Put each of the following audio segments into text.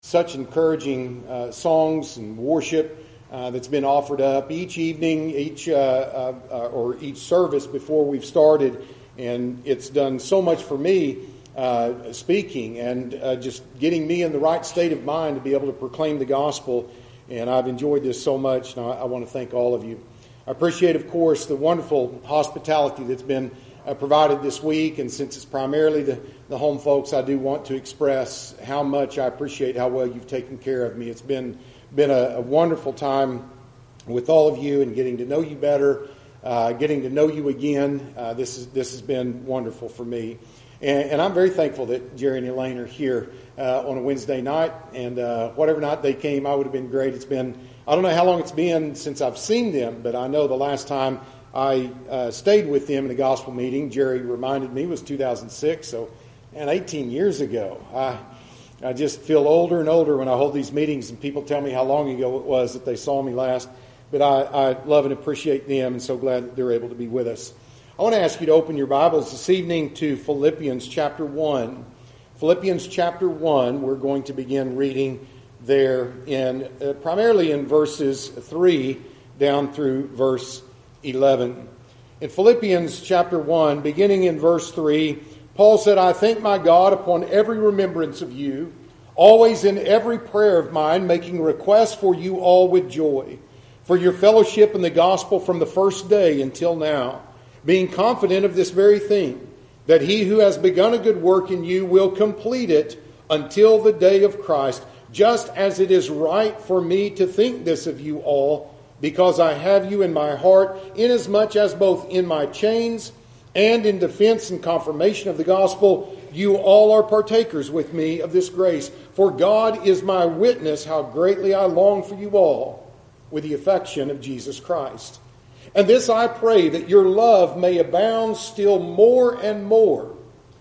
such encouraging songs and worship that's been offered up each evening, each service before we've started, and it's done so much for me speaking and just getting me in the right state of mind to be able to proclaim the gospel. And I've enjoyed this so much, and I want to thank all of you. I appreciate, of course, the wonderful hospitality that's been provided this week, and since it's primarily the home folks, I do want to express how much I appreciate how well you've taken care of me. It's been a wonderful time with all of you and getting to know you better, getting to know you again. This has been wonderful for me, and I'm very thankful that Jerry and Elaine are here on a Wednesday night, and whatever night they came, I would have been great. It's been, I don't know how long it's been since I've seen them, but I know the last time I stayed with them in a gospel meeting, Jerry reminded me, was 2006, so 18 years ago. I just feel older and older when I hold these meetings and people tell me how long ago it was that they saw me last, but I love and appreciate them and so glad that they're able to be with us. I want to ask you to open your Bibles this evening to Philippians chapter 1. Philippians chapter 1, we're going to begin reading there in primarily in verses 3 down through verse 11. In Philippians chapter 1, beginning in verse 3, Paul said, I thank my God upon every remembrance of you, always in every prayer of mine, making requests for you all with joy, for your fellowship in the gospel from the first day until now, being confident of this very thing, that he who has begun a good work in you will complete it until the day of Christ, just as it is right for me to think this of you all, because I have you in my heart, inasmuch as both in my chains and in defense and confirmation of the gospel, you all are partakers with me of this grace. For God is my witness how greatly I long for you all with the affection of Jesus Christ. And this I pray, that your love may abound still more and more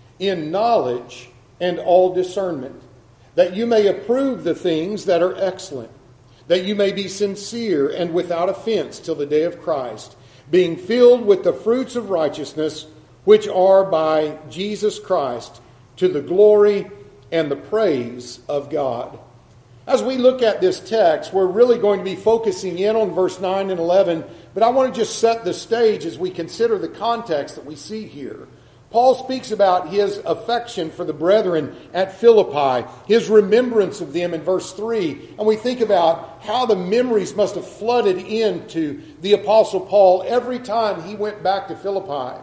in knowledge and all discernment, that you may approve the things that are excellent, that you may be sincere and without offense till the day of Christ, being filled with the fruits of righteousness, which are by Jesus Christ, to the glory and the praise of God. As we look at this text, we're really going to be focusing in on verse 9 and 11, but I want to just set the stage as we consider the context that we see here. Paul speaks about his affection for the brethren at Philippi, his remembrance of them in verse 3. And we think about how the memories must have flooded into the Apostle Paul every time he went back to Philippi.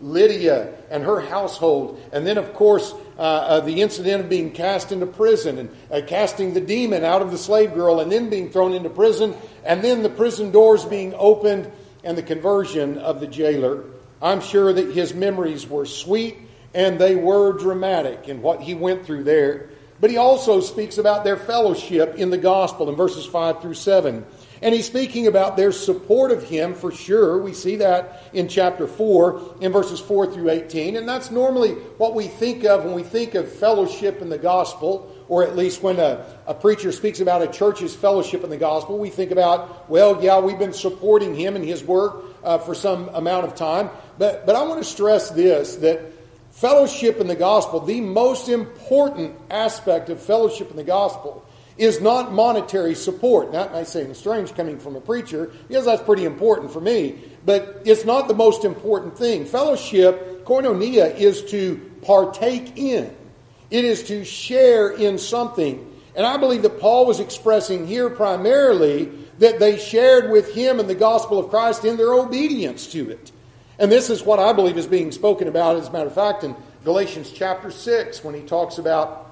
Lydia and her household, and then of course the incident of being cast into prison and casting the demon out of the slave girl and then being thrown into prison, and then the prison doors being opened and the conversion of the jailer. I'm sure that his memories were sweet and they were dramatic in what he went through there. But he also speaks about their fellowship in the gospel in verses 5 through 7. And he's speaking about their support of him for sure. We see that in chapter 4, in verses 4 through 18. And that's normally what we think of when we think of fellowship in the gospel, or at least when a preacher speaks about a church's fellowship in the gospel, we think about, well, yeah, we've been supporting him in his work for some amount of time. But I want to stress this, that fellowship in the gospel, the most important aspect of fellowship in the gospel, is not monetary support. That may seem strange coming from a preacher, because that's pretty important for me. But it's not the most important thing. Fellowship, koinonia, is to partake in. It is to share in something. And I believe that Paul was expressing here primarily that they shared with him in the gospel of Christ in their obedience to it. And this is what I believe is being spoken about, as a matter of fact, in Galatians chapter 6, when he talks about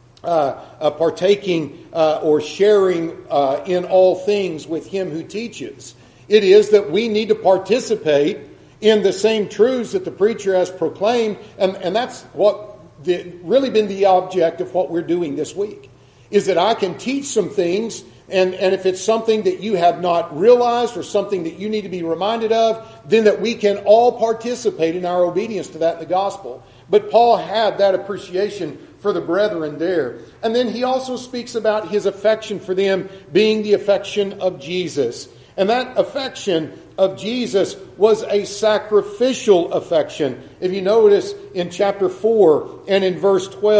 partaking or sharing in all things with him who teaches. It is that we need to participate in the same truths that the preacher has proclaimed, and that's what really been the object of what we're doing this week, is that I can teach some things, and if it's something that you have not realized or something that you need to be reminded of, then that we can all participate in our obedience to that in the gospel. But Paul had that appreciation for the brethren there. And then he also speaks about his affection for them being the affection of Jesus. And that affection of Jesus was a sacrificial affection. If you notice in chapter 4 and in verse 12,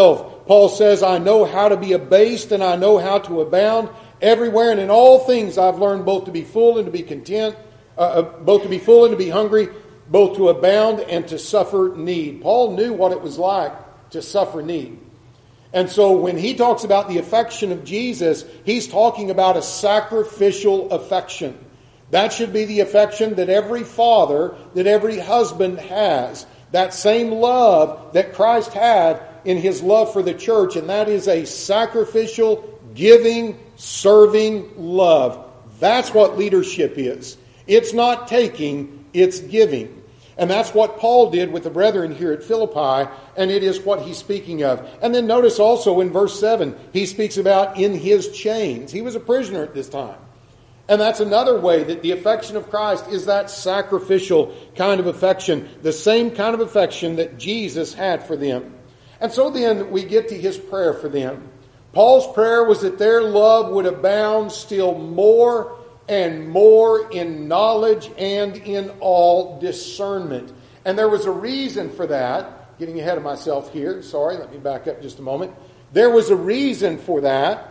Paul says, I know how to be abased and I know how to abound everywhere. And in all things I've learned both to be full and to be content, both to be full and to be hungry, both to abound and to suffer need. Paul knew what it was like to suffer need. And so when he talks about the affection of Jesus, he's talking about a sacrificial affection. That should be the affection that every father, that every husband has. That same love that Christ had in his love for the church, and that is a sacrificial, giving, serving love. That's what leadership is. It's not taking, it's giving. And that's what Paul did with the brethren here at Philippi, and it is what he's speaking of. And then notice also in verse 7, he speaks about in his chains. He was a prisoner at this time. And that's another way that the affection of Christ is that sacrificial kind of affection, the same kind of affection that Jesus had for them. And so then we get to his prayer for them. Paul's prayer was that their love would abound still more and more in knowledge and in all discernment. And there was a reason for that. Getting ahead of myself here. Sorry, let me back up just a moment. There was a reason for that.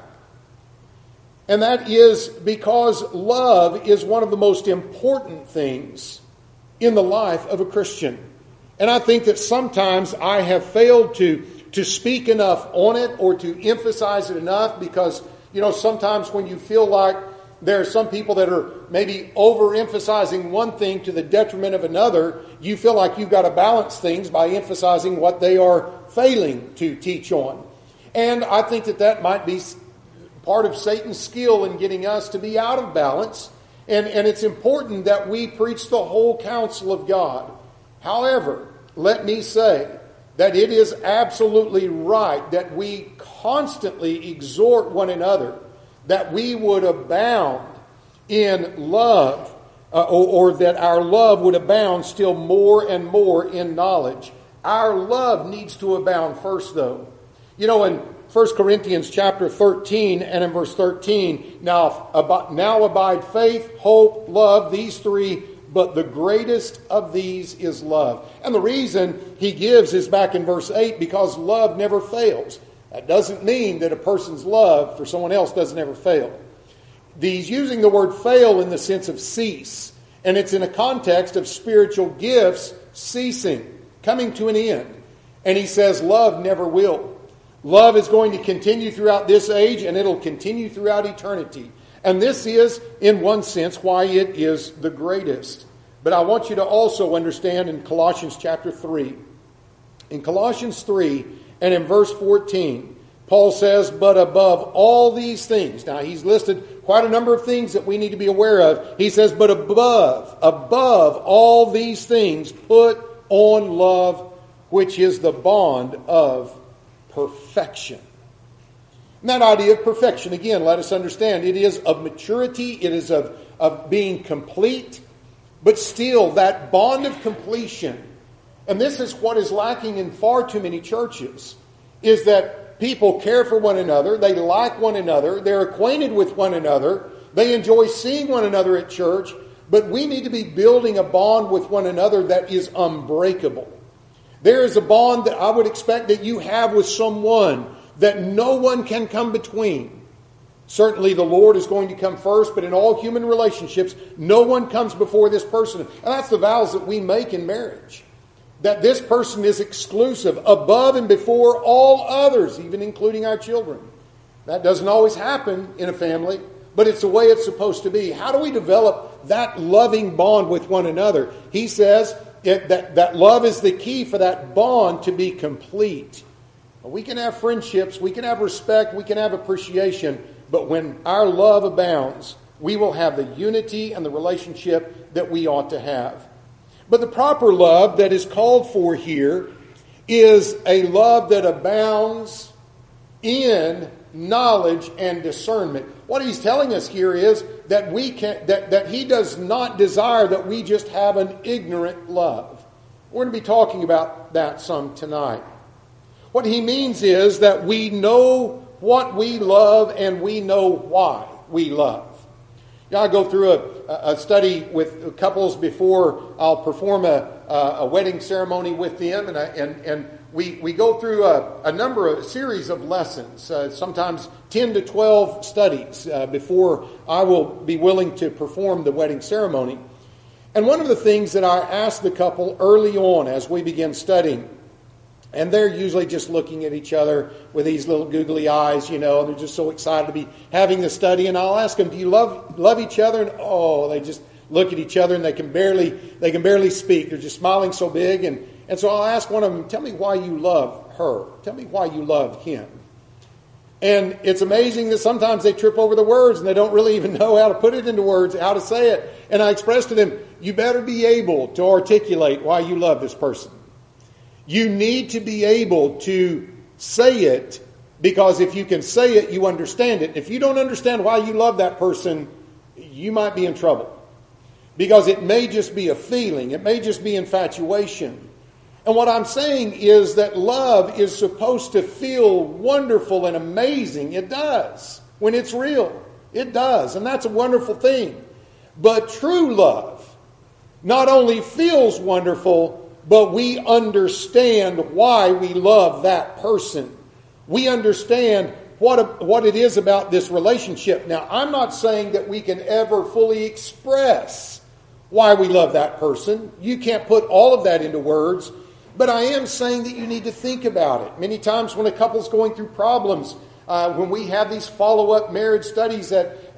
And that is because love is one of the most important things in the life of a Christian. And I think that sometimes I have failed to speak enough on it or to emphasize it enough because, sometimes when you feel like there are some people that are maybe overemphasizing one thing to the detriment of another, you feel like you've got to balance things by emphasizing what they are failing to teach on. And I think that might be part of Satan's skill in getting us to be out of balance. And it's important that we preach the whole counsel of God. However, let me say that it is absolutely right that we constantly exhort one another that we would abound in love, or that our love would abound still more and more in knowledge. Our love needs to abound first, though. In 1 Corinthians chapter 13 and in verse 13, now abide faith, hope, love, these three, but the greatest of these is love. And the reason he gives is back in verse 8, because love never fails. That doesn't mean that a person's love for someone else doesn't ever fail. He's using the word fail in the sense of cease. And it's in a context of spiritual gifts ceasing, coming to an end. And he says love never will. Love is going to continue throughout this age, and it'll continue throughout eternity. And this is, in one sense, why it is the greatest. But I want you to also understand in Colossians chapter 3. In Colossians 3 and in verse 14, Paul says, but above all these things. Now, he's listed quite a number of things that we need to be aware of. He says, but above all these things, put on love, which is the bond of perfection. And that idea of perfection, again, let us understand, it is of maturity, it is of being complete, but still that bond of completion. And this is what is lacking in far too many churches, is that people care for one another, they like one another, they're acquainted with one another, they enjoy seeing one another at church, but we need to be building a bond with one another that is unbreakable. There is a bond that I would expect that you have with someone that no one can come between. Certainly the Lord is going to come first, but in all human relationships, no one comes before this person. And that's the vows that we make in marriage. That this person is exclusive, above and before all others, even including our children. That doesn't always happen in a family, but it's the way it's supposed to be. How do we develop that loving bond with one another? He says that love is the key for that bond to be complete. We can have friendships, we can have respect, we can have appreciation, but when our love abounds, we will have the unity and the relationship that we ought to have. But the proper love that is called for here is a love that abounds in knowledge and discernment. What he's telling us here is that that he does not desire that we just have an ignorant love. We're going to be talking about that some tonight. What he means is that we know what we love and we know why we love. I go through a study with couples before I'll perform a wedding ceremony with them, and we go through a series of lessons, sometimes 10 to 12 studies before I will be willing to perform the wedding ceremony. And one of the things that I ask the couple early on as we begin studying, and they're usually just looking at each other with these little googly eyes, they're just so excited to be having the study. And I'll ask them, do you love each other? And they just look at each other and they can barely speak. They're just smiling so big. And so I'll ask one of them, tell me why you love her. Tell me why you love him. And it's amazing that sometimes they trip over the words and they don't really even know how to put it into words, how to say it. And I express to them, you better be able to articulate why you love this person. You need to be able to say it, because if you can say it, you understand it. If you don't understand why you love that person, you might be in trouble. Because it may just be a feeling. It may just be infatuation. And what I'm saying is that love is supposed to feel wonderful and amazing. It does. When it's real. It does. And that's a wonderful thing. But true love not only feels wonderful, but we understand why we love that person. We understand what it is about this relationship. Now, I'm not saying that we can ever fully express why we love that person. You can't put all of that into words. But I am saying that you need to think about it. Many times when a couple's going through problems, when we have these follow-up marriage studies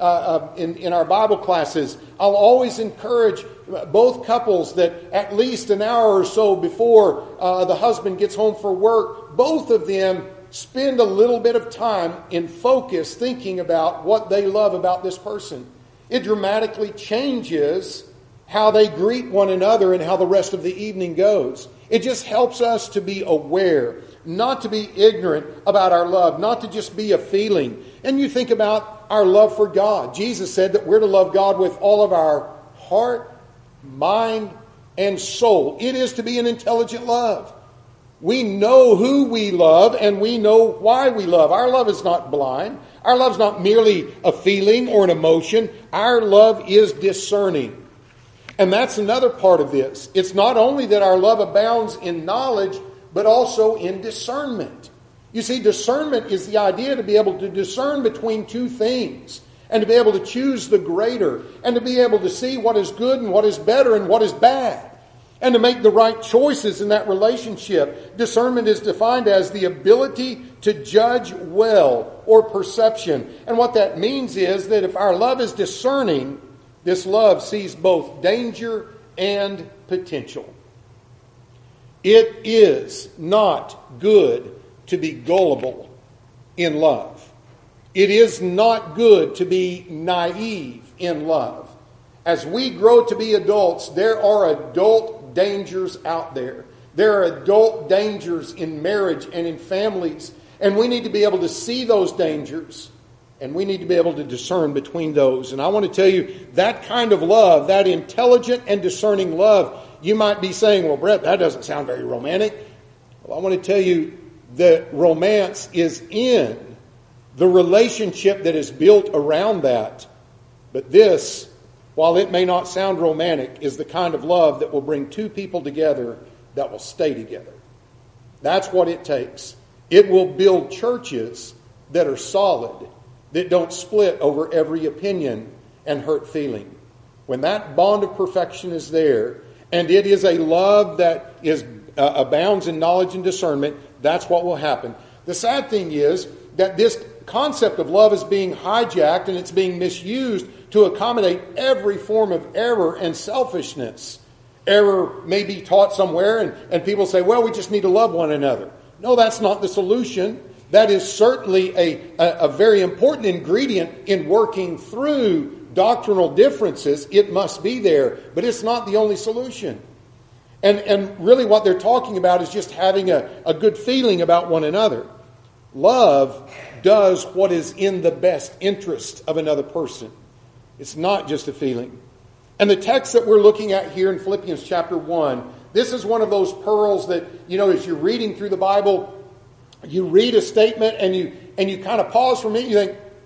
in our Bible classes, I'll always encourage both couples that at least an hour or so before the husband gets home for work, both of them spend a little bit of time in focus thinking about what they love about this person. It dramatically changes how they greet one another and how the rest of the evening goes. It just helps us to be aware, not to be ignorant about our love, not to just be a feeling. And you think about our love for God. Jesus said that we're to love God with all of our heart, mind, and soul. It is to be an intelligent love. We know who we love and we know why we love. Our love is not blind. Our love is not merely a feeling or an emotion. Our love is discerning. And that's another part of this. It's not only that our love abounds in knowledge, but also in discernment. You see, discernment is the idea to be able to discern between two things, and to be able to choose the greater, and to be able to see what is good and what is better and what is bad, and to make the right choices in that relationship. Discernment is defined as the ability to judge well, or perception. And what that means is that if our love is discerning, this love sees both danger and potential. It is not good to be gullible in love. It is not good to be naive in love. As we grow to be adults, there are adult dangers out there. There are adult dangers in marriage and in families. And we need to be able to see those dangers. And we need to be able to discern between those. And I want to tell you, that kind of love, that intelligent and discerning love, you might be saying, well, Brett, that doesn't sound very romantic. Well, I want to tell you that romance is in the relationship that is built around that. But this, while it may not sound romantic, is the kind of love that will bring two people together that will stay together. That's what it takes. It will build churches that are solid, that don't split over every opinion and hurt feeling. When that bond of perfection is there, and it is a love that is abounds in knowledge and discernment, that's what will happen. The sad thing is that this concept of love is being hijacked and it's being misused to accommodate every form of error and selfishness. Error may be taught somewhere and people say, well, we just need to love one another. No, that's not the solution. That is certainly a very important ingredient in working through doctrinal differences. It must be there, but it's not the only solution. And really what they're talking about is just having a good feeling about one another. Love does what is in the best interest of another person. It's not just a feeling. And the text that we're looking at here in Philippians chapter 1, this is one of those pearls that, as you're reading through the Bible, you read a statement and you kind of pause for a minute. You think,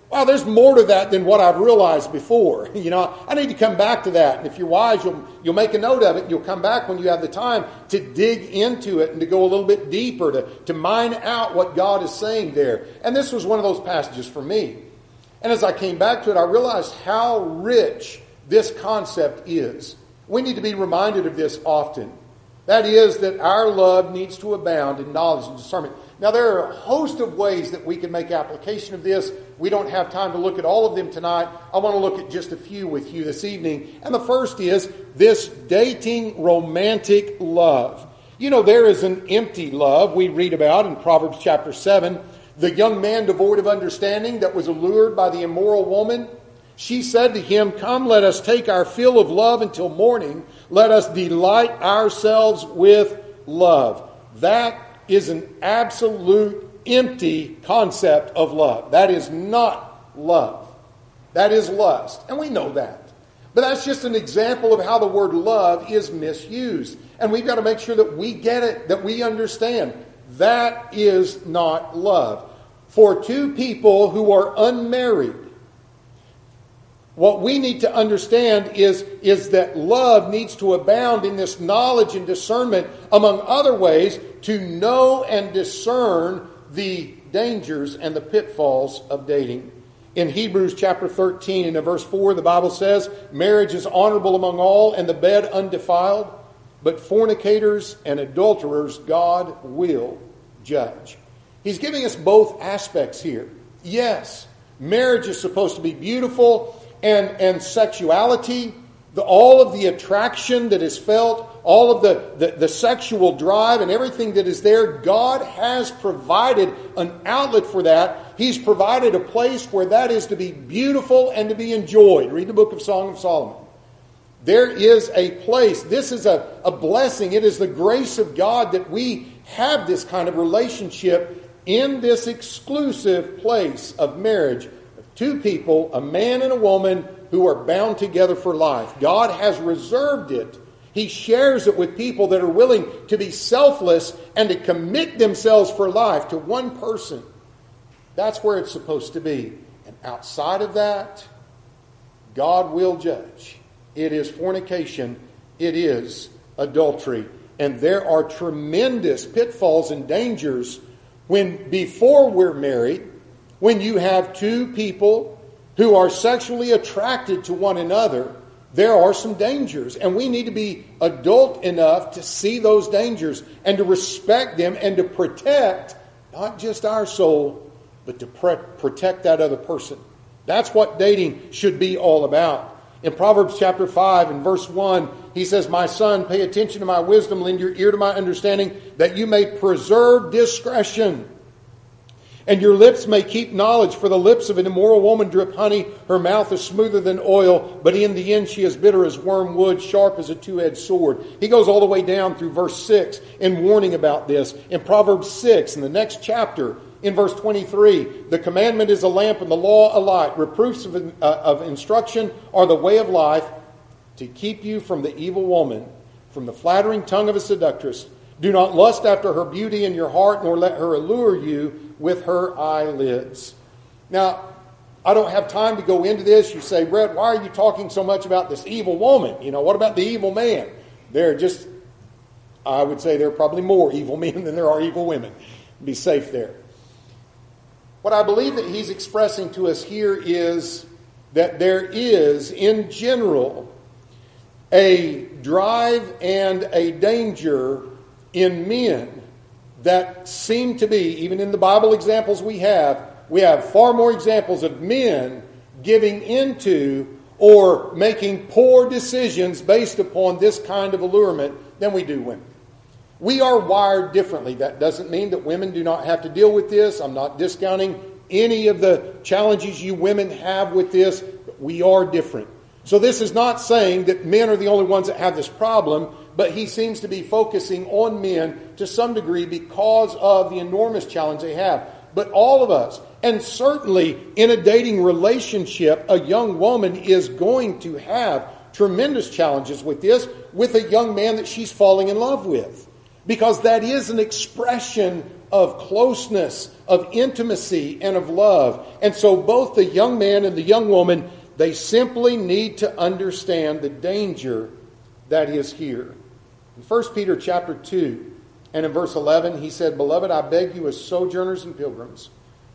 wow, there's more to that than what I've realized before. I need to come back to that. And if you're wise, you'll make a note of it. You'll come back when you have the time to dig into it and to go a little bit deeper, to mine out what God is saying there. And this was one of those passages for me. And as I came back to it, I realized how rich this concept is. We need to be reminded of this often. That is, that our love needs to abound in knowledge and discernment. Now, there are a host of ways that we can make application of this. We don't have time to look at all of them tonight. I want to look at just a few with you this evening. And the first is this dating romantic love. There is an empty love we read about in Proverbs chapter 7. The young man devoid of understanding that was allured by the immoral woman. She said to him, "Come, let us take our fill of love until morning. Let us delight ourselves with love." That is an absolute empty concept of love. That is not love. That is lust. And we know that. But that's just an example of how the word love is misused. And we've got to make sure that we get it, that we understand. That is not love. For two people who are unmarried, what we need to understand is that love needs to abound in this knowledge and discernment, among other ways, to know and discern the dangers and the pitfalls of dating. In Hebrews chapter 13 and in verse 4, the Bible says, "Marriage is honorable among all, and the bed undefiled, but fornicators and adulterers God will judge." He's giving us both aspects here. Yes, marriage is supposed to be beautiful, and sexuality, all of the attraction that is felt, all of the sexual drive and everything that is there, God has provided an outlet for that. He's provided a place where that is to be beautiful and to be enjoyed. Read the book of Song of Solomon. There is a place. This is a blessing. It is the grace of God that we have this kind of relationship in this exclusive place of marriage. Two people, a man and a woman, who are bound together for life. God has reserved it. He shares it with people that are willing to be selfless and to commit themselves for life to one person. That's where it's supposed to be. And outside of that, God will judge. It is fornication. It is adultery. And there are tremendous pitfalls and dangers when, before we're married, when you have two people who are sexually attracted to one another, there are some dangers. And we need to be adult enough to see those dangers and to respect them and to protect not just our soul, but to protect that other person. That's what dating should be all about. In Proverbs chapter 5 and verse 1, he says, "My son, pay attention to my wisdom, lend your ear to my understanding, that you may preserve discretion. And your lips may keep knowledge, for the lips of an immoral woman drip honey. Her mouth is smoother than oil, but in the end she is bitter as wormwood, sharp as a two-edged sword." He goes all the way down through verse 6 in warning about this. In Proverbs 6, in the next chapter, in verse 23, "The commandment is a lamp and the law a light. Reproofs of instruction are the way of life, to keep you from the evil woman, from the flattering tongue of a seductress. Do not lust after her beauty in your heart, nor let her allure you with her eyelids." Now, I don't have time to go into this. You say, "Brett, why are you talking so much about this evil woman? What about the evil man?" I would say there are probably more evil men than there are evil women. Be safe there. What I believe that he's expressing to us here is that there is, in general, a drive and a danger in men that seem to be, even in the Bible examples we have far more examples of men giving into or making poor decisions based upon this kind of allurement than we do women. We are wired differently. That doesn't mean that women do not have to deal with this. I'm not discounting any of the challenges you women have with this, but we are different. So this is not saying that men are the only ones that have this problem, but he seems to be focusing on men to some degree because of the enormous challenge they have. But all of us, and certainly in a dating relationship, a young woman is going to have tremendous challenges with this, with a young man that she's falling in love with. Because that is an expression of closeness, of intimacy, and of love. And so both the young man and the young woman, they simply need to understand the danger that is here. In 1 Peter chapter 2 and in verse 11, he said, "Beloved, I beg you as sojourners and pilgrims,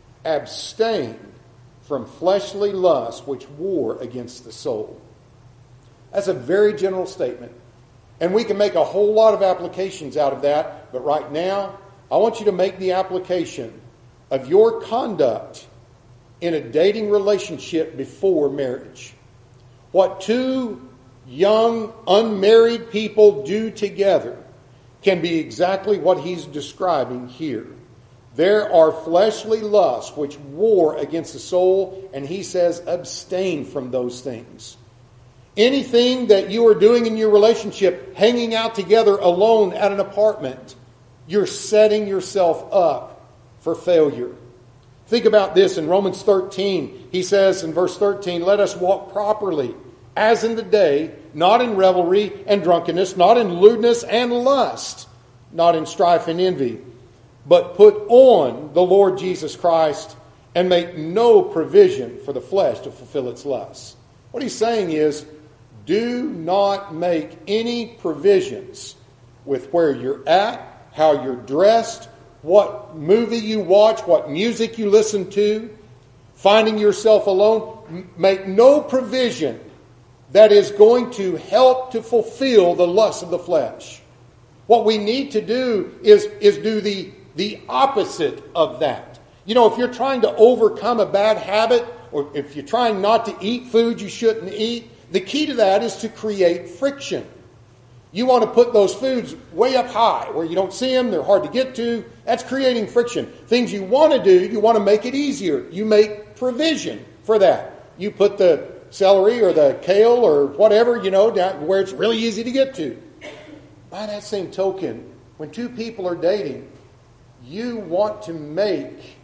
abstain from fleshly lusts which war against the soul." That's a very general statement. And we can make a whole lot of applications out of that. But right now, I want you to make the application of your conduct in a dating relationship before marriage. What two young, unmarried people do together can be exactly what he's describing here. There are fleshly lusts which war against the soul, and he says abstain from those things. Anything that you are doing in your relationship, hanging out together alone at an apartment, you're setting yourself up for failure. Think about this in Romans 13. He says in verse 13, "Let us walk properly, as in the day, not in revelry and drunkenness, not in lewdness and lust, not in strife and envy, but put on the Lord Jesus Christ and make no provision for the flesh to fulfill its lusts." What he's saying is, do not make any provisions with where you're at, how you're dressed, what movie you watch, what music you listen to, finding yourself alone. Make no provision that is going to help to fulfill the lusts of the flesh. What we need to do is do the opposite of that. You know, if you're trying to overcome a bad habit, or if you're trying not to eat food you shouldn't eat, the key to that is to create friction. You want to put those foods way up high where you don't see them, they're hard to get to. That's creating friction. Things you want to do, you want to make it easier. You make provision for that. You put the celery or the kale or whatever, down where it's really easy to get to. By that same token, when two people are dating, you want to make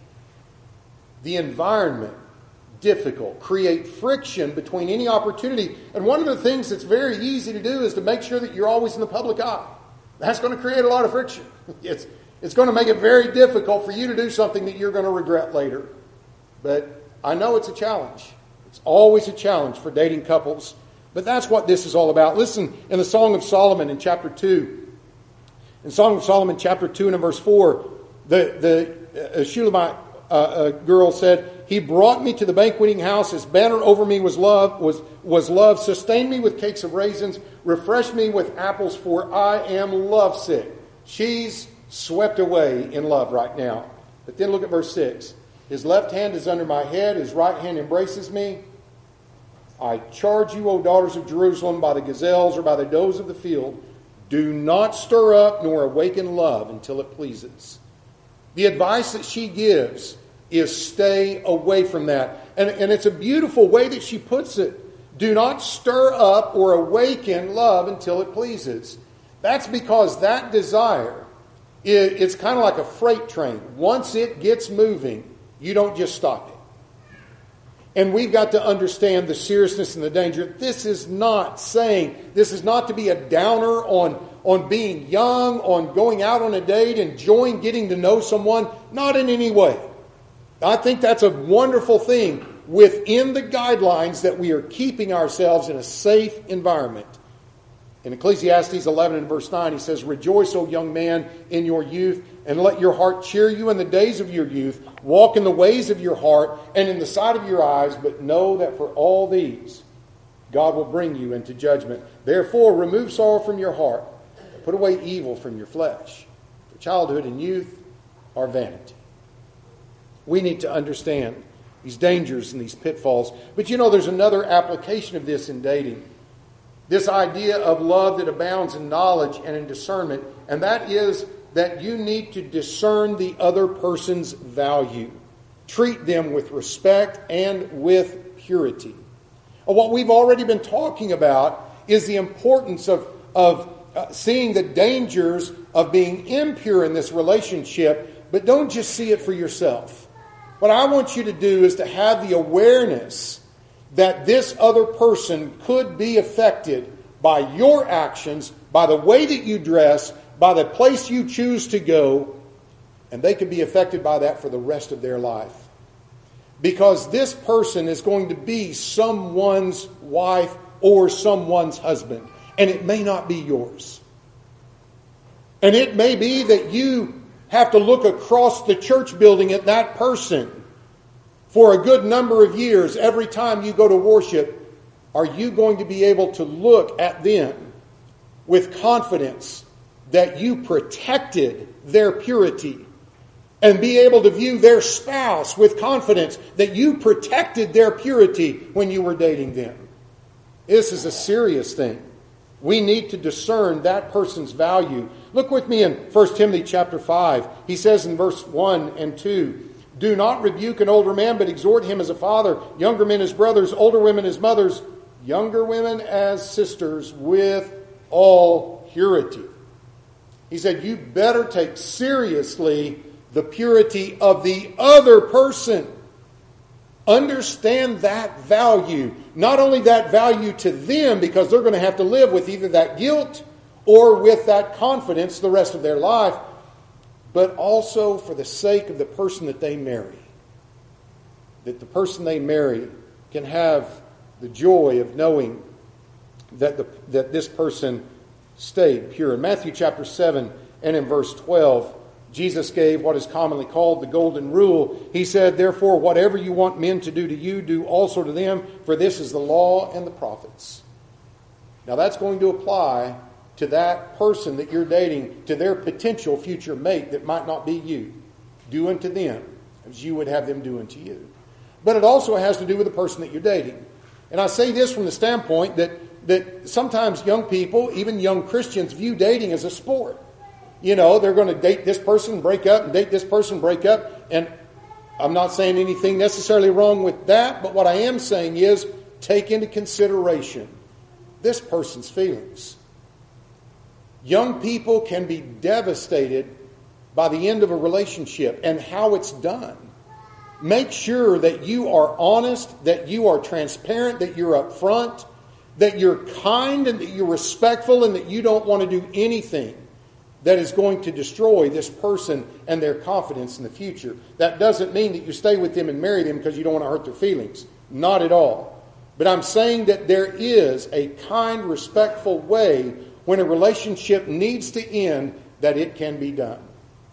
the environment difficult, create friction between any opportunity. And one of the things that's very easy to do is to make sure that you're always in the public eye. That's going to create a lot of friction. It's going to make it very difficult for you to do something that you're going to regret later. But I know it's a challenge. It's always a challenge for dating couples. But that's what this is all about. Listen, in the Song of Solomon in chapter 2. In Song of Solomon chapter 2 and in verse 4, the Shulamite girl said, "He brought me to the banqueting house. His banner over me was love. Sustained me with cakes of raisins. Refreshed me with apples, for I am lovesick." She's swept away in love right now. But then look at verse 6. "His left hand is under my head. His right hand embraces me. I charge you, O daughters of Jerusalem, by the gazelles or by the does of the field, do not stir up nor awaken love until it pleases." The advice that she gives is stay away from that. And it's a beautiful way that she puts it. Do not stir up or awaken love until it pleases. That's because that desire, it's kind of like a freight train. Once it gets moving, you don't just stop it. And we've got to understand the seriousness and the danger. This is not to be a downer on being young, on going out on a date, enjoying getting to know someone. Not in any way. I think that's a wonderful thing within the guidelines that we are keeping ourselves in a safe environment. In Ecclesiastes 11 and verse 9, he says, "Rejoice, O young man, in your youth, and let your heart cheer you in the days of your youth. Walk in the ways of your heart and in the sight of your eyes, but know that for all these God will bring you into judgment. Therefore, remove sorrow from your heart, and put away evil from your flesh. For childhood and youth are vanity." We need to understand these dangers and these pitfalls. But there's another application of this in dating. This idea of love that abounds in knowledge and in discernment. And that is that you need to discern the other person's value. Treat them with respect and with purity. What we've already been talking about is the importance of seeing the dangers of being impure in this relationship. But don't just see it for yourself. What I want you to do is to have the awareness that this other person could be affected by your actions, by the way that you dress, by the place you choose to go. And they could be affected by that for the rest of their life. Because this person is going to be someone's wife or someone's husband. And it may not be yours. And it may be that you have to look across the church building at that person for a good number of years. Every time you go to worship, are you going to be able to look at them with confidence that you protected their purity? And be able to view their spouse with confidence that you protected their purity when you were dating them? This is a serious thing. We need to discern that person's value. Look with me in 1 Timothy chapter 5. He says in verse 1 and 2, "Do not rebuke an older man, but exhort him as a father, younger men as brothers, older women as mothers, younger women as sisters, with all purity." He said, you better take seriously the purity of the other person. Understand that value. Not only that value to them, because they're going to have to live with either that guilt or with that confidence the rest of their life, but also for the sake of the person that they marry. That the person they marry can have the joy of knowing that this person stayed pure. In Matthew chapter 7 and in verse 12, Jesus gave what is commonly called the golden rule. He said, "Therefore, whatever you want men to do to you, do also to them, for this is the law and the prophets." Now that's going to apply to that person that you're dating, to their potential future mate that might not be you. Do unto them as you would have them do unto you. But it also has to do with the person that you're dating. And I say this from the standpoint that sometimes young people, even young Christians, view dating as a sport. You know, they're going to date this person, break up, and date this person, break up. And I'm not saying anything necessarily wrong with that, but what I am saying is take into consideration this person's feelings. Young people can be devastated by the end of a relationship and how it's done. Make sure that you are honest, that you are transparent, that you're upfront, that you're kind and that you're respectful, and that you don't want to do anything that is going to destroy this person and their confidence in the future. That doesn't mean that you stay with them and marry them because you don't want to hurt their feelings. Not at all. But I'm saying that there is a kind, respectful way when a relationship needs to end that it can be done.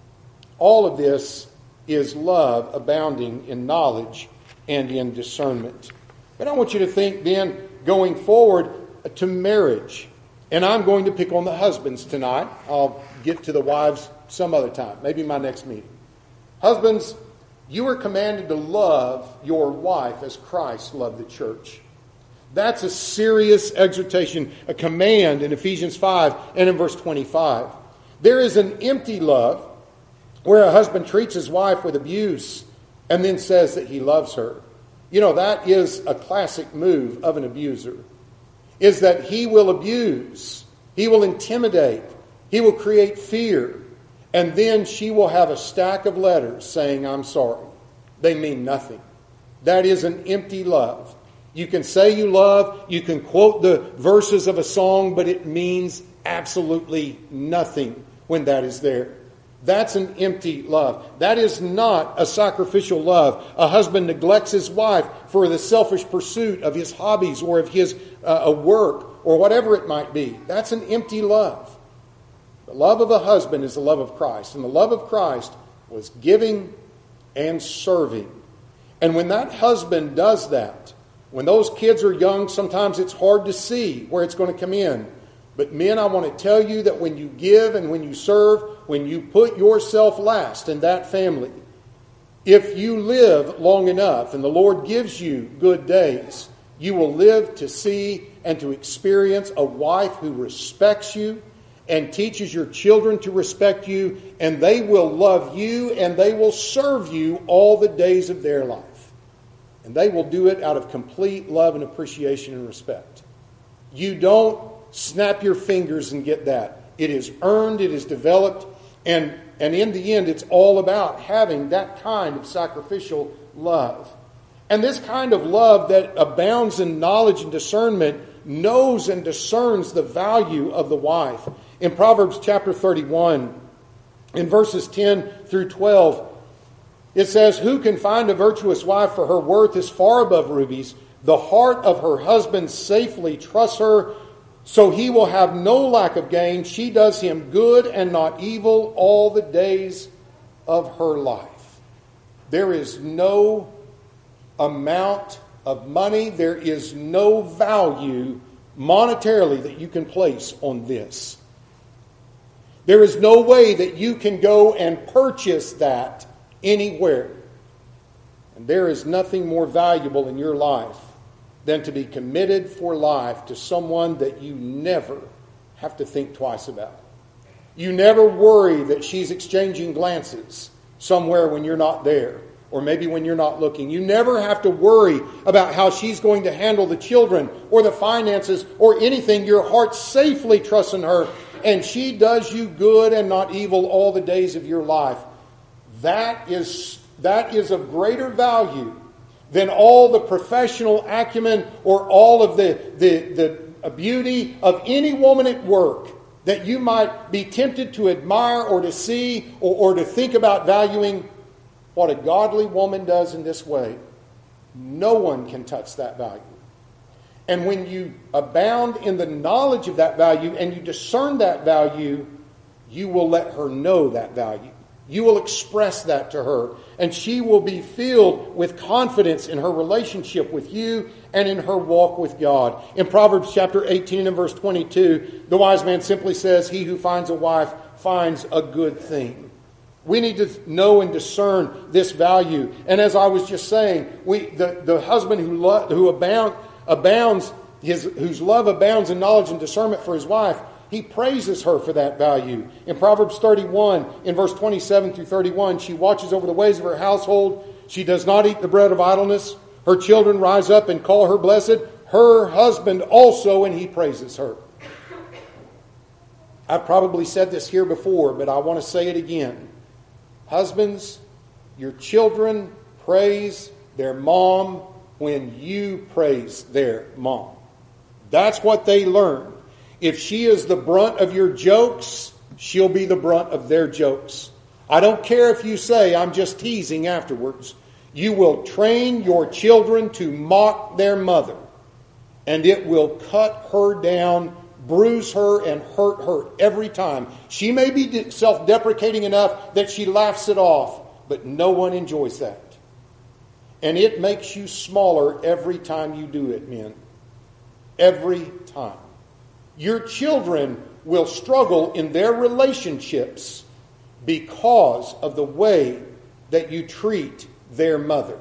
All of this is love abounding in knowledge and in discernment. But I want you to think then, going forward to marriage. And I'm going to pick on the husbands tonight. I'll get to the wives some other time, maybe my next meeting. Husbands, you are commanded to love your wife as Christ loved the church. That's a serious exhortation, a command in Ephesians 5 and in verse 25. There is an empty love where a husband treats his wife with abuse and then says that he loves her. You know, that is a classic move of an abuser. Is that he will abuse, he will intimidate, he will create fear, and then she will have a stack of letters saying, "I'm sorry." They mean nothing. That is an empty love. You can say you love, you can quote the verses of a song, but it means absolutely nothing when that is there. That's an empty love. That is not a sacrificial love. A husband neglects his wife for the selfish pursuit of his hobbies or of his work or whatever it might be. That's an empty love. The love of a husband is the love of Christ. And the love of Christ was giving and serving. And when that husband does that, when those kids are young, sometimes it's hard to see where it's going to come in. But men, I want to tell you that when you give and when you serve, when you put yourself last in that family, if you live long enough and the Lord gives you good days, you will live to see and to experience a wife who respects you and teaches your children to respect you, and they will love you and they will serve you all the days of their life. And they will do it out of complete love and appreciation and respect. You don't snap your fingers and get that. It is earned, it is developed, and in the end, it's all about having that kind of sacrificial love. And this kind of love that abounds in knowledge and discernment knows and discerns the value of the wife. In Proverbs chapter 31 In verses 10 through 12, it says, "Who can find a virtuous wife? For her worth is far above rubies. The heart of her husband safely trusts her, so he will have no lack of gain. She does him good and not evil all the days of her life." There is no amount of money, there is no value monetarily that you can place on this. There is no way that you can go and purchase that anywhere. And there is nothing more valuable in your life than to be committed for life to someone that you never have to think twice about. You never worry that she's exchanging glances somewhere when you're not there, or maybe when you're not looking. You never have to worry about how she's going to handle the children or the finances or anything. Your heart safely trusts in her, and she does you good and not evil all the days of your life. That is of greater value than all the professional acumen or all of the beauty of any woman at work that you might be tempted to admire or to see or to think about valuing. What a godly woman does in this way, no one can touch that value. And when you abound in the knowledge of that value and you discern that value, you will let her know that value. You will express that to her, and she will be filled with confidence in her relationship with you and in her walk with God. In Proverbs chapter 18 and verse 22, the wise man simply says, "He who finds a wife finds a good thing." We need to know and discern this value. And as I was just saying, the husband whose love abounds in knowledge and discernment for his wife, he praises her for that value. In Proverbs 31, in verse 27 through 31, she watches over the ways of her household. She does not eat the bread of idleness. Her children rise up and call her blessed. Her husband also, and he praises her. I've probably said this here before, but I want to say it again. Husbands, your children praise their mom when you praise their mom. That's what they learn. If she is the brunt of your jokes, she'll be the brunt of their jokes. I don't care if you say, "I'm just teasing" afterwards. You will train your children to mock their mother, and it will cut her down, bruise her, and hurt her every time. She may be self-deprecating enough that she laughs it off, but no one enjoys that. And it makes you smaller every time you do it, men. Every time. Your children will struggle in their relationships because of the way that you treat their mother.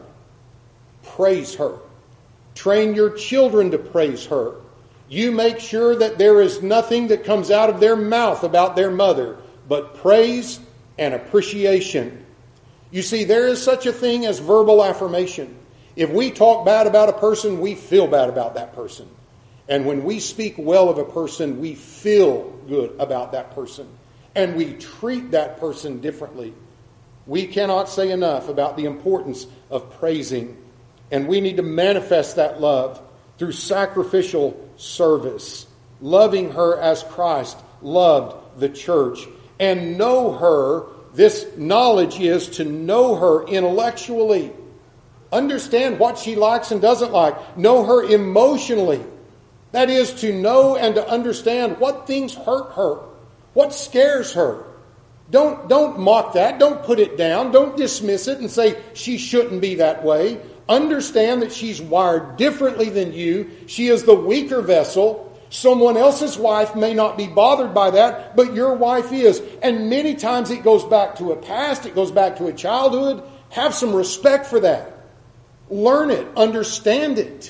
Praise her. Train your children to praise her. You make sure that there is nothing that comes out of their mouth about their mother but praise and appreciation. You see, there is such a thing as verbal affirmation. If we talk bad about a person, we feel bad about that person. And when we speak well of a person, we feel good about that person. And we treat that person differently. We cannot say enough about the importance of praising. And we need to manifest that love through sacrificial service, loving her as Christ loved the church. And know her, this knowledge is to know her intellectually. Understand what she likes and doesn't like. Know her emotionally. That is to know and to understand what things hurt her, what scares her. Don't mock that. Don't put it down. Don't dismiss it and say she shouldn't be that way. Understand that she's wired differently than you. She is the weaker vessel. Someone else's wife may not be bothered by that, but your wife is. And many times it goes back to a past. It goes back to a childhood. Have some respect for that. Learn it. Understand it.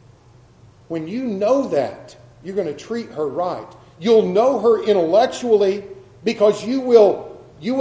When you know that, you're going to treat her right. You'll know her intellectually because you will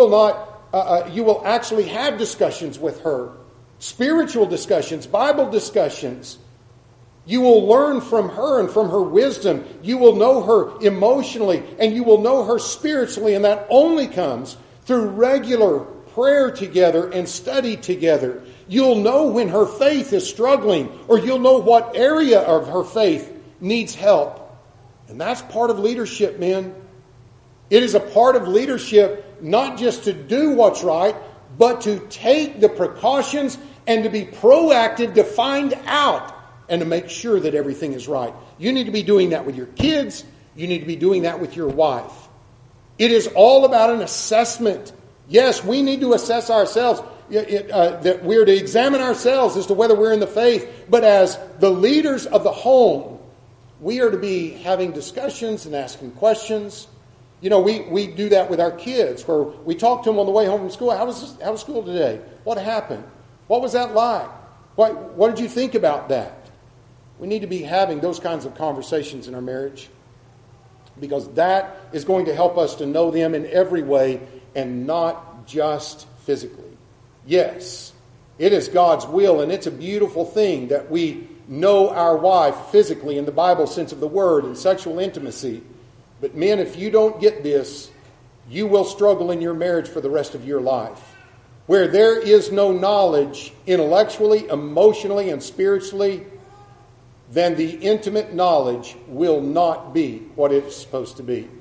actually have discussions with her. Spiritual discussions, Bible discussions. You will learn from her and from her wisdom. You will know her emotionally and you will know her spiritually, and that only comes through regular prayer together and study together. You'll know when her faith is struggling, or you'll know what area of her faith needs help. And that's part of leadership, men. It is a part of leadership not just to do what's right, but to take the precautions and to be proactive to find out and to make sure that everything is right. You need to be doing that with your kids. You need to be doing that with your wife. It is all about an assessment. Yes, we need to assess ourselves. That we're to examine ourselves as to whether we're in the faith. But as the leaders of the home, we are to be having discussions and asking questions. You know, we do that with our kids, where we talk to them on the way home from school. How was school today? What happened? What was that like? What did you think about that? We need to be having those kinds of conversations in our marriage, because that is going to help us to know them in every way and not just physically. Yes, it is God's will, and it's a beautiful thing that we know our wife physically in the Bible sense of the word and sexual intimacy. But men, if you don't get this, you will struggle in your marriage for the rest of your life. Where there is no knowledge intellectually, emotionally, and spiritually, then the intimate knowledge will not be what it's supposed to be.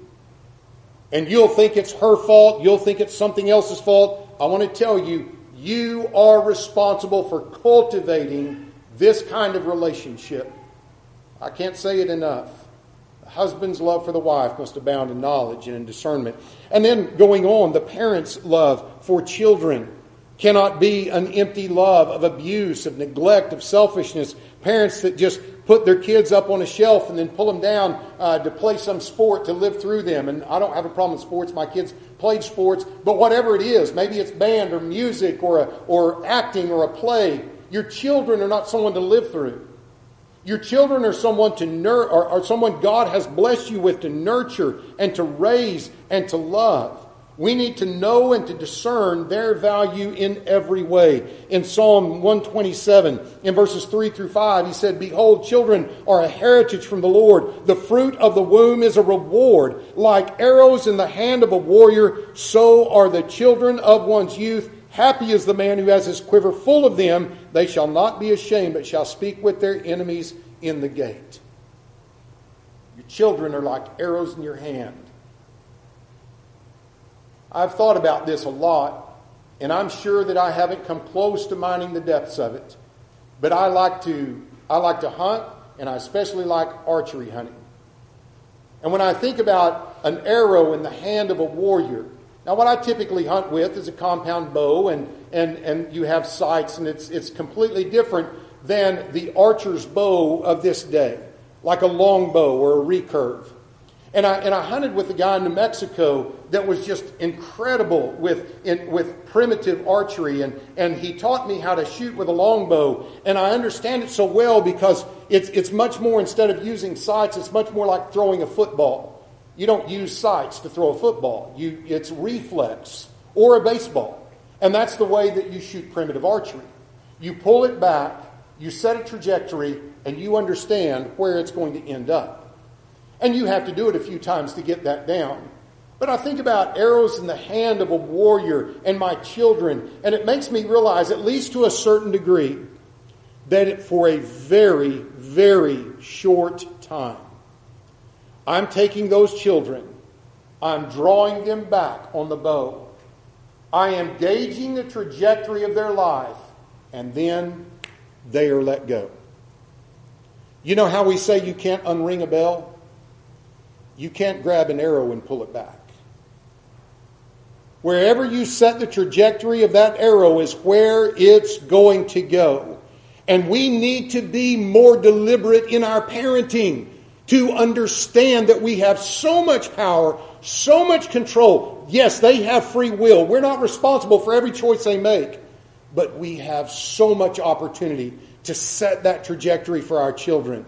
And you'll think it's her fault. You'll think it's something else's fault. I want to tell you, you are responsible for cultivating this kind of relationship. I can't say it enough. The husband's love for the wife must abound in knowledge and in discernment. And then going on, the parents' love for children cannot be an empty love of abuse, of neglect, of selfishness. Parents that just put their kids up on a shelf and then pull them down to play some sport to live through them. And I don't have a problem with sports. My kids played sports. But whatever it is, maybe it's band or music or acting or a play, your children are not someone to live through. Your children are someone to or someone God has blessed you with to nurture and to raise and to love. We need to know and to discern their value in every way. In Psalm 127, in verses 3 through 5, he said, "Behold, children are a heritage from the Lord. The fruit of the womb is a reward. Like arrows in the hand of a warrior, so are the children of one's youth. Happy is the man who has his quiver full of them. They shall not be ashamed, but shall speak with their enemies in the gate." Your children are like arrows in your hand. I've thought about this a lot, and I'm sure that I haven't come close to mining the depths of it. But I like to hunt, and I especially like archery hunting. And when I think about an arrow in the hand of a warrior, now what I typically hunt with is a compound bow, and you have sights, and it's completely different than the archer's bow of this day, like a long bow or a recurve. And I hunted with a guy in New Mexico that was just incredible with primitive archery, and he taught me how to shoot with a longbow. And I understand it so well because it's much more, instead of using sights, it's much more like throwing a football. You don't use sights to throw a football. It's reflex or a baseball. And that's the way that you shoot primitive archery. You pull it back, you set a trajectory, and you understand where it's going to end up. And you have to do it a few times to get that down. But I think about arrows in the hand of a warrior and my children, and it makes me realize, at least to a certain degree, that for a very, very short time, I'm taking those children, I'm drawing them back on the bow. I am gauging the trajectory of their life, and then they are let go. You know how we say you can't unring a bell? You can't grab an arrow and pull it back. Wherever you set the trajectory of that arrow is where it's going to go. And we need to be more deliberate in our parenting to understand that we have so much power, so much control. Yes, they have free will. We're not responsible for every choice they make. But we have so much opportunity to set that trajectory for our children.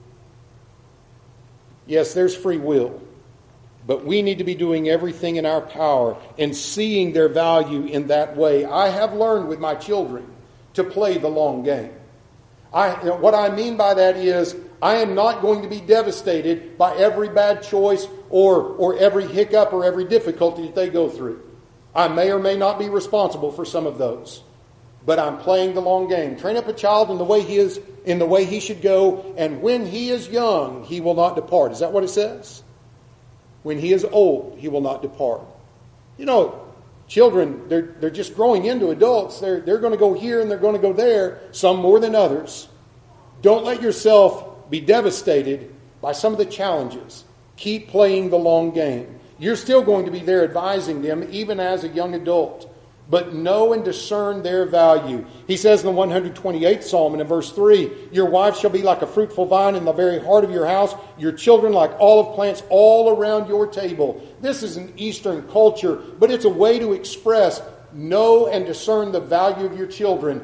Yes, there's free will, but we need to be doing everything in our power and seeing their value in that way. I have learned with my children to play the long game. What I mean by that is I am not going to be devastated by every bad choice or every hiccup or every difficulty that they go through. I may or may not be responsible for some of those. But I'm playing the long game. Train up a child in the way he should go, and when he is young, he will not depart. Is that what it says? When he is old, he will not depart. You know, Children, they're just growing into adults. They're going to go here and they're going to go there, some more than others. Don't let yourself be devastated by some of the challenges. Keep playing the long game. You're still going to be there advising them, even as a young adult. But know and discern their value. He says in the 128th Psalm and in verse 3, your wife shall be like a fruitful vine in the very heart of your house, your children like olive plants all around your table. This is an Eastern culture, but it's a way to express know and discern the value of your children.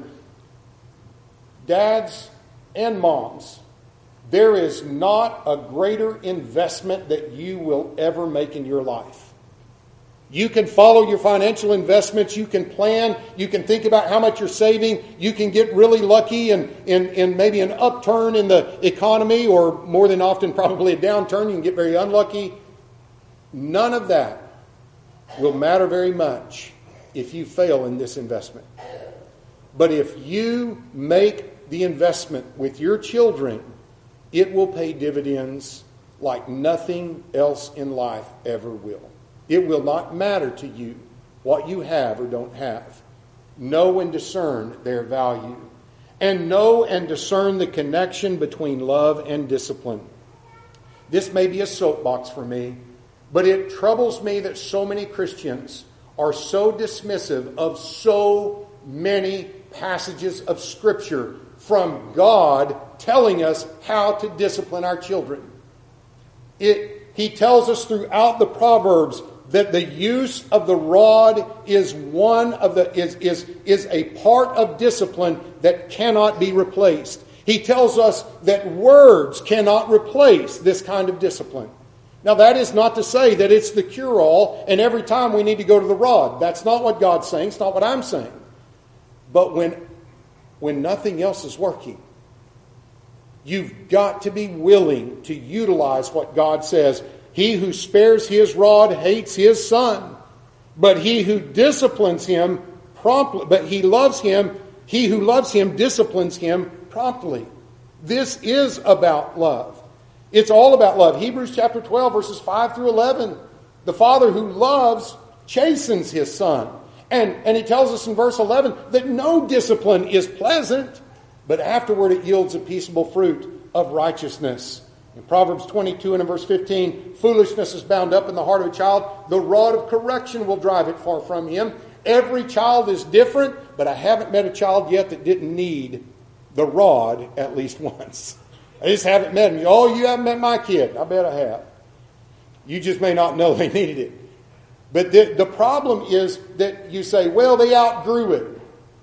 Dads and moms, there is not a greater investment that you will ever make in your life. You can follow your financial investments. You can plan. You can think about how much you're saving. You can get really lucky and in maybe an upturn in the economy, or more than often probably a downturn. You can get very unlucky. None of that will matter very much if you fail in this investment. But if you make the investment with your children, it will pay dividends like nothing else in life ever will. It will not matter to you what you have or don't have. Know and discern their value. And know and discern the connection between love and discipline. This may be a soapbox for me, but it troubles me that so many Christians are so dismissive of so many passages of Scripture from God telling us how to discipline our children. He tells us throughout the Proverbs that the use of the rod is is a part of discipline that cannot be replaced. He tells us that words cannot replace this kind of discipline. Now, that is not to say that it's the cure-all and every time we need to go to the rod. That's not what God's saying. It's not what I'm saying. But when nothing else is working, you've got to be willing to utilize what God says. He who spares his rod hates his son, but he who disciplines him promptly, but he who loves him disciplines him promptly. This is about love. It's all about love. Hebrews chapter 12, verses 5 through 11. The father who loves chastens his son. And he tells us in verse 11 that no discipline is pleasant, but afterward it yields a peaceable fruit of righteousness. In Proverbs 22 and in verse 15, foolishness is bound up in the heart of a child. The rod of correction will drive it far from him. Every child is different, but I haven't met a child yet that didn't need the rod at least once. I just haven't met him. Oh, you haven't met my kid. I bet I have. You just may not know they needed it. But the problem is that you say, well, they outgrew it.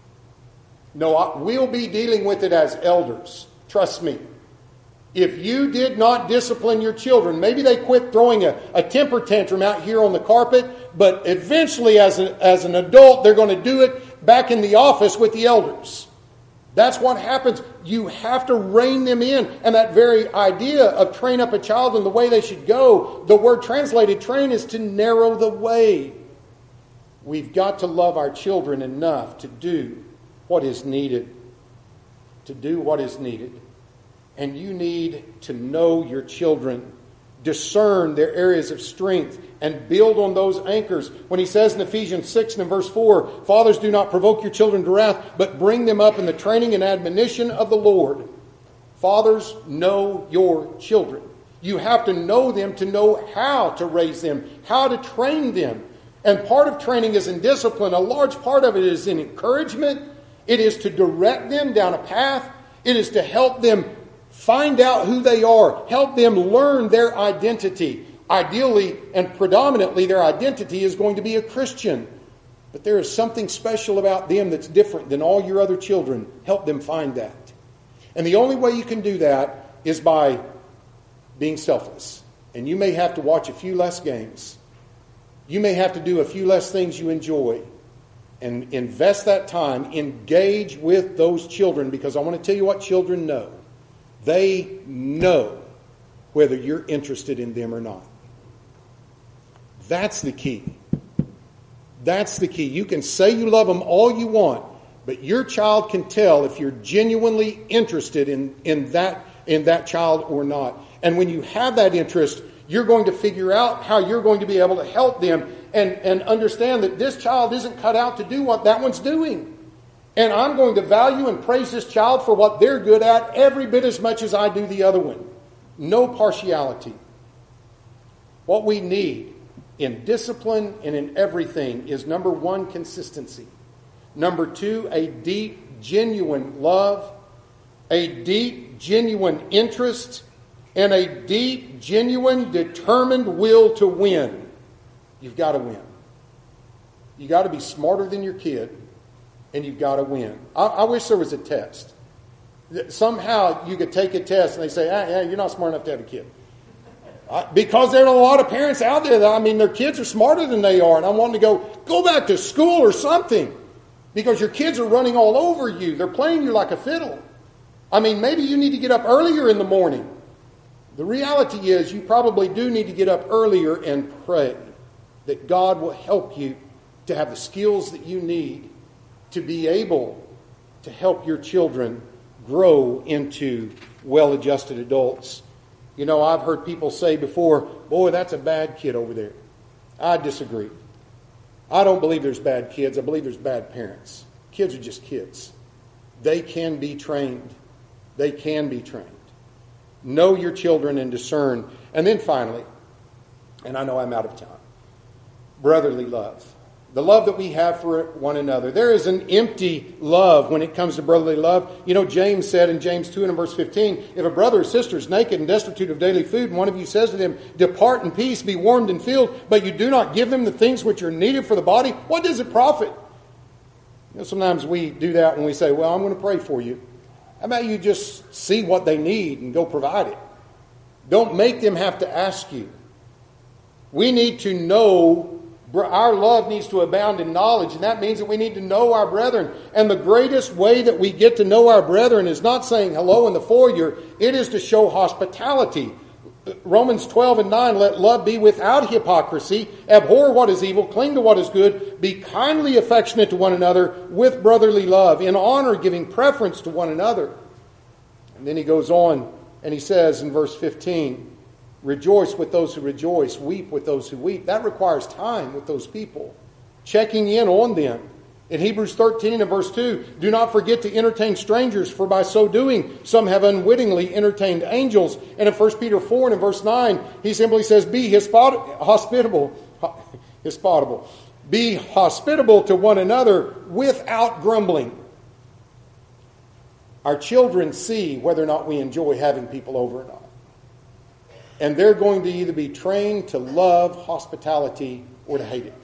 No, we'll be dealing with it as elders. Trust me. If you did not discipline your children, maybe they quit throwing a temper tantrum out here on the carpet, but eventually as an adult, they're going to do it back in the office with the elders. That's what happens. You have to rein them in. And that very idea of train up a child in the way they should go, the word translated train is to narrow the way. We've got to love our children enough to do what is needed. To do what is needed. And you need to know your children, discern their areas of strength, and build on those anchors. When he says in Ephesians 6 and in verse 4, fathers, do not provoke your children to wrath, but bring them up in the training and admonition of the Lord. Fathers, know your children. You have to know them to know how to raise them, how to train them. And part of training is in discipline. A large part of it is in encouragement. It is to direct them down a path. It is to help them find out who they are. Help them learn their identity. Ideally and predominantly their identity is going to be a Christian. But there is something special about them that's different than all your other children. Help them find that. And the only way you can do that is by being selfless. And you may have to watch a few less games. You may have to do a few less things you enjoy. And invest that time. Engage with those children, because I want to tell you what children know. They know whether you're interested in them or not. That's the key. That's the key. You can say you love them all you want, but your child can tell if you're genuinely interested in that child or not. And when you have that interest, you're going to figure out how you're going to be able to help them. and understand that this child isn't cut out to do what that one's doing. And I'm going to value and praise this child for what they're good at every bit as much as I do the other one. No partiality. What we need in discipline and in everything is, number one, consistency. Number two, a deep, genuine love, a deep, genuine interest, and a deep, genuine, determined will to win. You've got to win. You've got to be smarter than your kid, and you've got to win. I wish there was a test. Somehow you could take a test and they say, you're not smart enough to have a kid. Because there are a lot of parents out there that, their kids are smarter than they are, and I'm wanting to go back to school or something. Because your kids are running all over you. They're playing you like a fiddle. Maybe you need to get up earlier in the morning. The reality is you probably do need to get up earlier and pray that God will help you to have the skills that you need to be able to help your children grow into well-adjusted adults. I've heard people say before, boy, that's a bad kid over there. I disagree. I don't believe there's bad kids. I believe there's bad parents. Kids are just kids. They can be trained. They can be trained. Know your children and discern. And then finally, and I know I'm out of time, brotherly love. The love that we have for one another. There is an empty love when it comes to brotherly love. James said in James 2 and verse 15, if a brother or sister is naked and destitute of daily food, and one of you says to them, depart in peace, be warmed and filled, but you do not give them the things which are needed for the body, what does it profit? Sometimes we do that when we say, well, I'm going to pray for you. How about you just see what they need and go provide it? Don't make them have to ask you. We need to know. Our love needs to abound in knowledge, and that means that we need to know our brethren. And the greatest way that we get to know our brethren is not saying hello in the foyer. It is to show hospitality. Romans 12 and 9, let love be without hypocrisy. Abhor what is evil, cling to what is good. Be kindly affectionate to one another with brotherly love. In honor, giving preference to one another. And then he goes on and he says in verse 15, rejoice with those who rejoice, weep with those who weep. That requires time with those people. Checking in on them. In Hebrews 13 and verse 2, do not forget to entertain strangers, for by so doing, some have unwittingly entertained angels. And in 1 Peter 4 and in verse 9, he simply says, be hospitable. Be hospitable to one another without grumbling. Our children see whether or not we enjoy having people over or not. And they're going to either be trained to love hospitality or to hate it.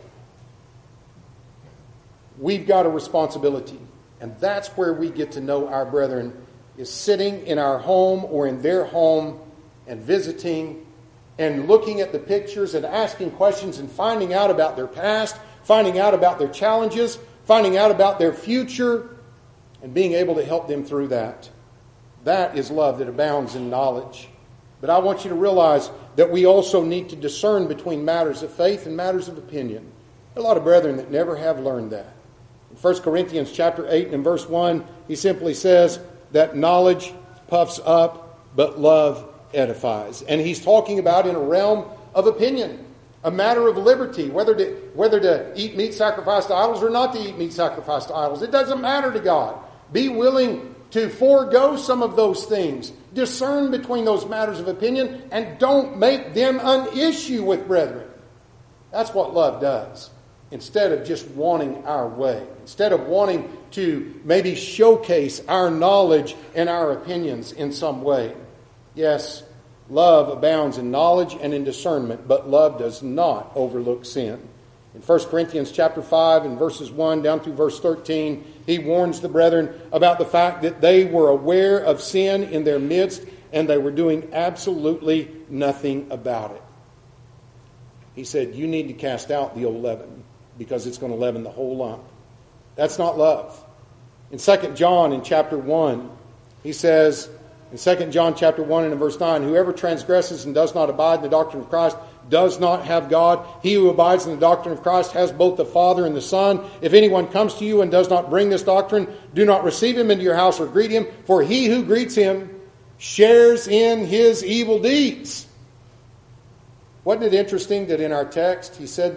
We've got a responsibility. And that's where we get to know our brethren, is sitting in our home or in their home and visiting and looking at the pictures and asking questions and finding out about their past, finding out about their challenges, finding out about their future, and being able to help them through that. That is love that abounds in knowledge. But I want you to realize that we also need to discern between matters of faith and matters of opinion. There are a lot of brethren that never have learned that. In 1 Corinthians chapter 8 and verse 1, he simply says that knowledge puffs up, but love edifies. And he's talking about in a realm of opinion, a matter of liberty, whether to eat meat sacrificed to idols or not to eat meat sacrificed to idols. It doesn't matter to God. Be willing to forego some of those things. Discern between those matters of opinion and don't make them an issue with brethren. That's what love does. Instead of just wanting our way. Instead of wanting to maybe showcase our knowledge and our opinions in some way. Yes, love abounds in knowledge and in discernment, but love does not overlook sin. In 1 Corinthians chapter 5 and verses 1 down through verse 13, he warns the brethren about the fact that they were aware of sin in their midst and they were doing absolutely nothing about it. He said, you need to cast out the old leaven because it's going to leaven the whole lump. That's not love. In 2 John in chapter 1, he says, in 2 John chapter 1 and in verse 9, whoever transgresses and does not abide in the doctrine of Christ does not have God. He who abides in the doctrine of Christ has both the Father and the Son. If anyone comes to you and does not bring this doctrine, do not receive him into your house or greet him, for he who greets him shares in his evil deeds. Wasn't it interesting that in our text he said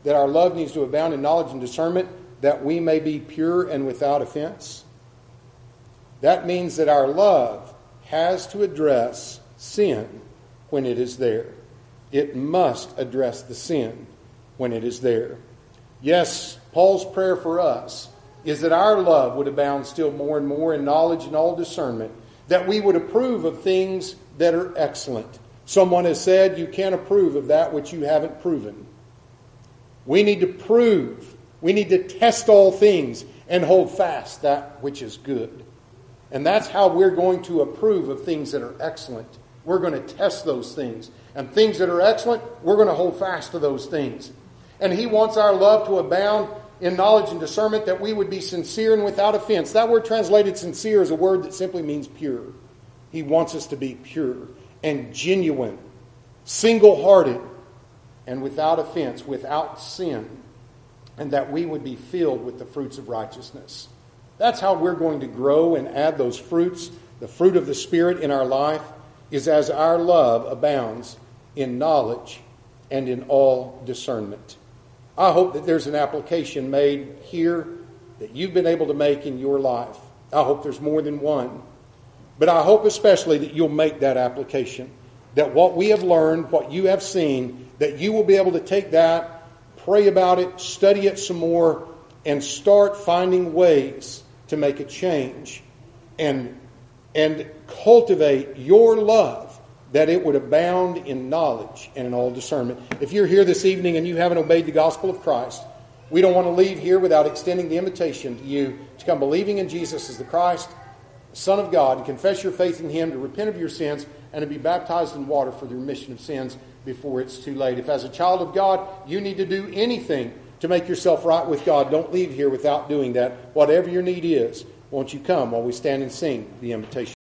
that our love needs to abound in knowledge and discernment, that we may be pure and without offense? That means that our love has to address sin when it is there. It must address the sin when it is there. Yes, Paul's prayer for us is that our love would abound still more and more in knowledge and all discernment, that we would approve of things that are excellent. Someone has said, you can't approve of that which you haven't proven. We need to prove, we need to test all things and hold fast that which is good. And that's how we're going to approve of things that are excellent. We're going to test those things. And things that are excellent, we're going to hold fast to those things. And He wants our love to abound in knowledge and discernment, that we would be sincere and without offense. That word translated sincere is a word that simply means pure. He wants us to be pure and genuine, single-hearted, and without offense, without sin, and that we would be filled with the fruits of righteousness. That's how we're going to grow and add those fruits. The fruit of the Spirit in our life is as our love abounds in knowledge and in all discernment. I hope that there's an application made here that you've been able to make in your life. I hope there's more than one. But I hope especially that you'll make that application. That what we have learned, what you have seen, that you will be able to take that, pray about it, study it some more, and start finding ways to make a change and cultivate your love, that it would abound in knowledge and in all discernment. If you're here this evening and you haven't obeyed the gospel of Christ, we don't want to leave here without extending the invitation to you to come believing in Jesus as the Christ, the Son of God, and confess your faith in Him, to repent of your sins, and to be baptized in water for the remission of sins before it's too late. If as a child of God you need to do anything to make yourself right with God, don't leave here without doing that. Whatever your need is, won't you come while we stand and sing the invitation?